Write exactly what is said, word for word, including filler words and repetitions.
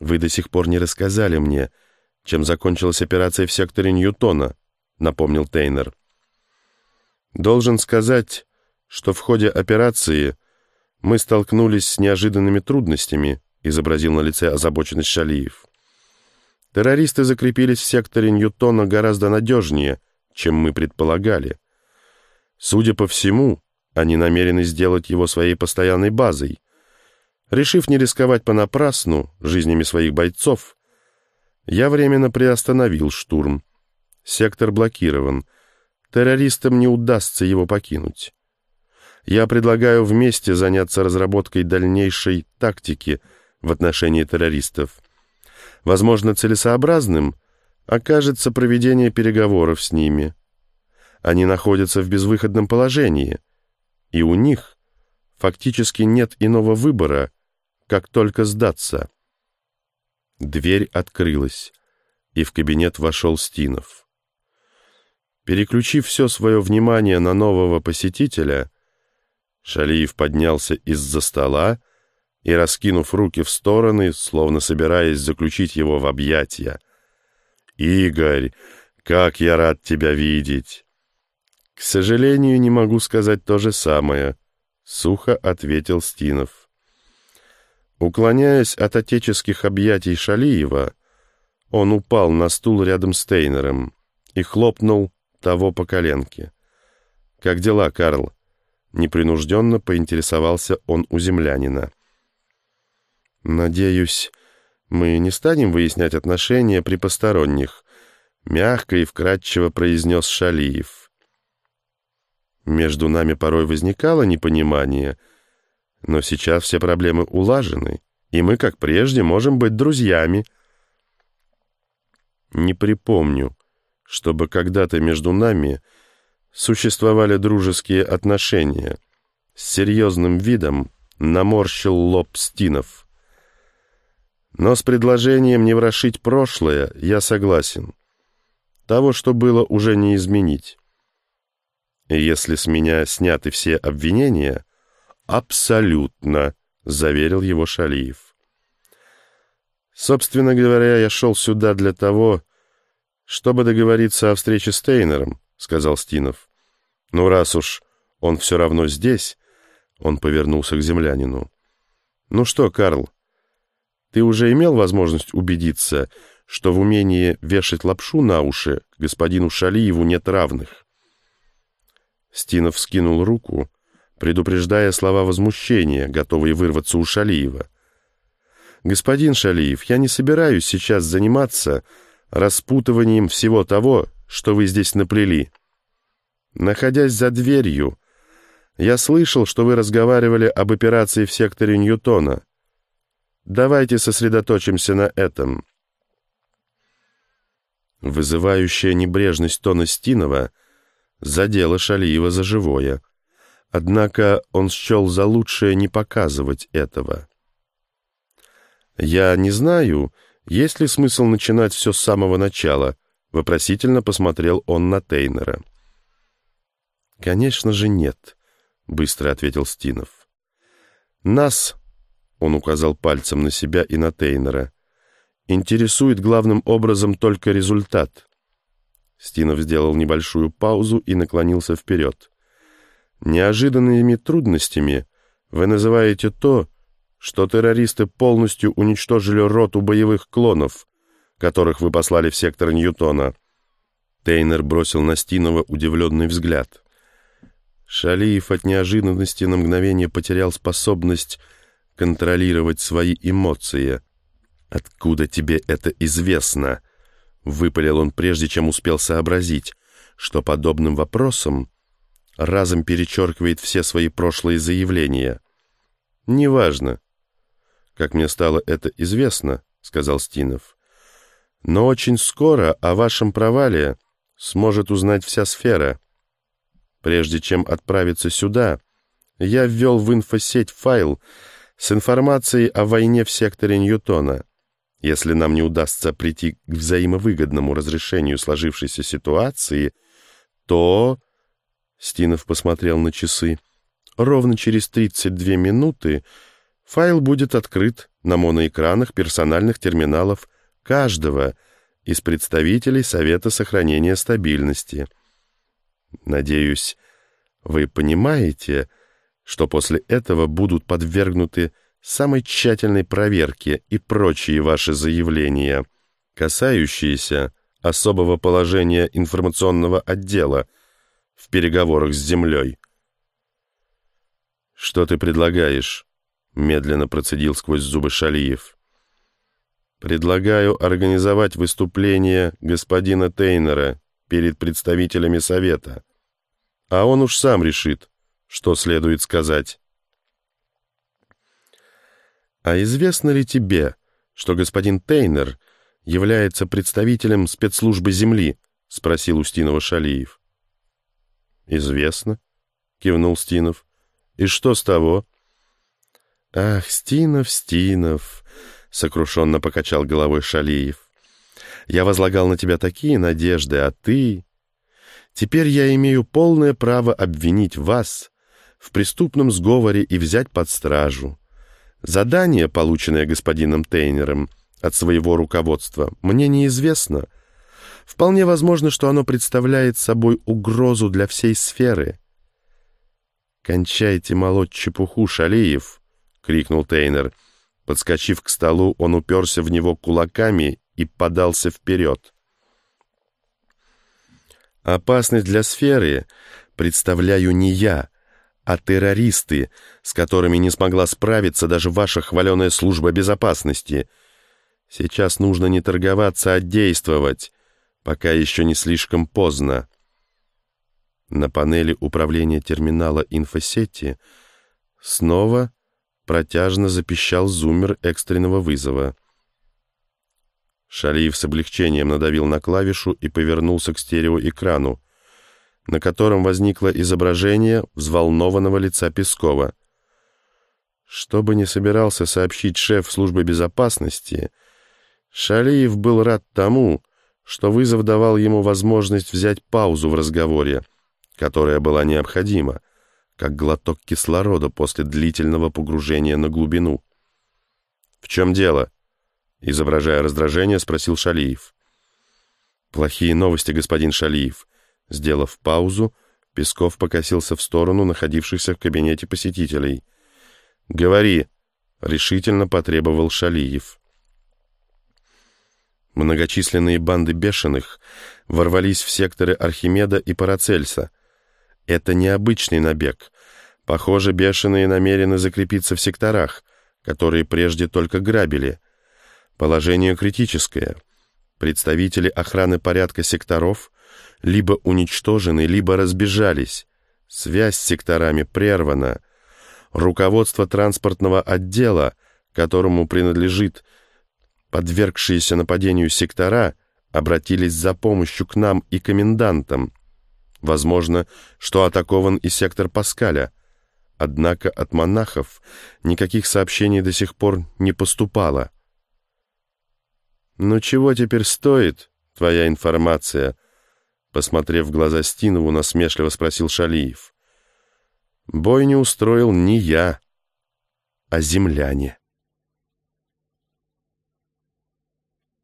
«Вы до сих пор не рассказали мне, чем закончилась операция в секторе Ньютона», — напомнил Тейнер. «Должен сказать, что в ходе операции мы столкнулись с неожиданными трудностями», — изобразил на лице озабоченность Шалиев. «Террористы закрепились в секторе Ньютона гораздо надежнее, чем мы предполагали. Судя по всему, они намерены сделать его своей постоянной базой. Решив не рисковать понапрасну жизнями своих бойцов, я временно приостановил штурм. Сектор блокирован. Террористам не удастся его покинуть. Я предлагаю вместе заняться разработкой дальнейшей тактики в отношении террористов. Возможно, целесообразным окажется проведение переговоров с ними. Они находятся в безвыходном положении, и у них фактически нет иного выбора, как только сдаться». Дверь открылась, и в кабинет вошел Стинов. Переключив все свое внимание на нового посетителя, Шалиев поднялся из-за стола и, раскинув руки в стороны, словно собираясь заключить его в объятия: «Игорь, как я рад тебя видеть!» «К сожалению, не могу сказать то же самое», — сухо ответил Стинов. Уклоняясь от отеческих объятий Шалиева, он упал на стул рядом с Тейнером и хлопнул того по коленке. «Как дела, Карл?» — непринужденно поинтересовался он у землянина. «Надеюсь, мы не станем выяснять отношения при посторонних», — мягко и вкратчиво произнес Шалиев. «Между нами порой возникало непонимание, но сейчас все проблемы улажены, и мы, как прежде, можем быть друзьями». «Не припомню, чтобы когда-то между нами существовали дружеские отношения», — с серьезным видом наморщил лоб Стинов. «Но с предложением не ворошить прошлое я согласен. Того, что было, уже не изменить. И если с меня сняты все обвинения...» «Абсолютно», — заверил его Шалиев. «Собственно говоря, я шел сюда для того, чтобы договориться о встрече с Тейнером», — сказал Стинов. «Ну, раз уж он все равно здесь», — он повернулся к землянину. «Ну что, Карл, ты уже имел возможность убедиться, что в умении вешать лапшу на уши господину Шалиеву нет равных?» Стинов скинул руку, предупреждая слова возмущения, готовые вырваться у Шалиева. «Господин Шалиев, я не собираюсь сейчас заниматься распутыванием всего того, что вы здесь наплели. Находясь за дверью, я слышал, что вы разговаривали об операции в секторе Ньютона. Давайте сосредоточимся на этом». Вызывающая небрежность тона Стинова задела Шалиева за живое. Однако он счел за лучшее не показывать этого. «Я не знаю, есть ли смысл начинать все с самого начала», — вопросительно посмотрел он на Тейнера. «Конечно же нет», — быстро ответил Стинов. «Нас», — он указал пальцем на себя и на Тейнера, — «интересует главным образом только результат». Стинов сделал небольшую паузу и наклонился вперед. «Неожиданными трудностями вы называете то, что террористы полностью уничтожили роту боевых клонов, которых вы послали в сектор Ньютона». Тейнер бросил на Стинова удивленный взгляд. Шалиев от неожиданности на мгновение потерял способность контролировать свои эмоции. «Откуда тебе это известно?» — выпалил он, прежде чем успел сообразить, что подобным вопросом разом перечеркивает все свои прошлые заявления. «Неважно, как мне стало это известно», — сказал Стинов. «Но очень скоро о вашем провале сможет узнать вся сфера. Прежде чем отправиться сюда, я ввел в инфосеть файл с информацией о войне в секторе Ньютона. Если нам не удастся прийти к взаимовыгодному разрешению сложившейся ситуации, то...» Стинов посмотрел на часы. «Ровно через тридцать две минуты файл будет открыт на моноэкранах персональных терминалов каждого из представителей Совета сохранения стабильности. Надеюсь, вы понимаете, что после этого будут подвергнуты самой тщательной проверке и прочие ваши заявления, касающиеся особого положения информационного отдела в переговорах с Землей. «Что ты предлагаешь?» — медленно процедил сквозь зубы Шалиев. «Предлагаю организовать выступление господина Тейнера перед представителями Совета, а он уж сам решит, что следует сказать». «А известно ли тебе, что господин Тейнер является представителем спецслужбы Земли?» — спросил Устинова Шалиев. «Известно», — кивнул Стинов. «И что с того?» «Ах, Стинов, Стинов», — сокрушенно покачал головой Шалиев. «Я возлагал на тебя такие надежды, а ты...» «Теперь я имею полное право обвинить вас в преступном сговоре и взять под стражу. Задание, полученное господином Тейнером от своего руководства, мне неизвестно. Вполне возможно, что оно представляет собой угрозу для всей сферы». «Кончайте молоть чепуху, Шалиев!» — крикнул Тейнер. Подскочив к столу, он уперся в него кулаками и подался вперед. «Опасность для сферы представляю не я, а террористы, с которыми не смогла справиться даже ваша хваленая служба безопасности. Сейчас нужно не торговаться, а действовать, пока еще не слишком поздно». На панели управления терминала инфосети снова протяжно запищал зуммер экстренного вызова. Шалиев с облегчением надавил на клавишу и повернулся к стереоэкрану, на котором возникло изображение взволнованного лица Пескова. Что бы ни собирался сообщить шеф службы безопасности, Шалиев был рад тому, что вызов давал ему возможность взять паузу в разговоре, которая была необходима, как глоток кислорода после длительного погружения на глубину. «В чем дело?» — изображая раздражение, спросил Шалиев. «Плохие новости, господин Шалиев». Сделав паузу, Песков покосился в сторону находившихся в кабинете посетителей. «Говори», — решительно потребовал Шалиев. Многочисленные банды бешеных ворвались в секторы Архимеда и Парацельса. Это необычный набег. Похоже, бешеные намерены закрепиться в секторах, которые прежде только грабили. Положение критическое. Представители охраны порядка секторов либо уничтожены, либо разбежались. Связь с секторами прервана. Руководство транспортного отдела, которому принадлежит подвергшиеся нападению сектора, обратились за помощью к нам и комендантам. Возможно, что атакован и сектор Паскаля. Однако от монахов никаких сообщений до сих пор не поступало. «Ну чего теперь стоит твоя информация?» Посмотрев в глаза Стинову, насмешливо спросил Шалиев. «Бой не устроил не я, а земляне».